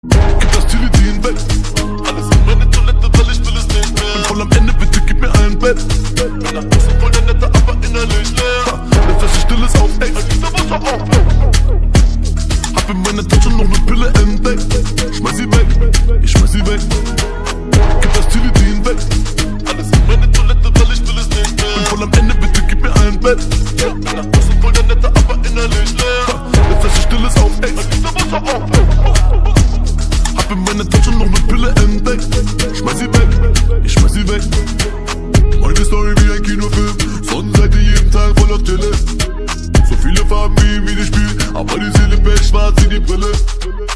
Gib das Teledin weg. Alles in meine Toilette, weil ich will es nicht mehr. Bin voll am Ende, bitte gib mir ein Bett. Nach außen voll der Nette, aber innerlich leer. Eine Flasche Stilles auf Ex. Hab in meiner Tasche noch ne Pille entdeckt. Schmeiß sie weg, ich schmeiß sie weg. Gib das Teledin weg. Alles in meine Toilette, weil ich will es nicht mehr. Bin voll am Ende, bitte gib mir ein Bett. Nach außen voll der Nette, aber innerlich leer. Eine Flasche Stilles auf Ex. Hab in meiner Tasche noch ne Pille entdeckt. Schmeiß sie weg, ich schmeiß sie weg. Meine Story wie ein Kinofilm. Sonnenseite jeden Tag voll auf Tele. So viele Farben wie im Videospiel, aber die Seele fällt schwarz in die Brille.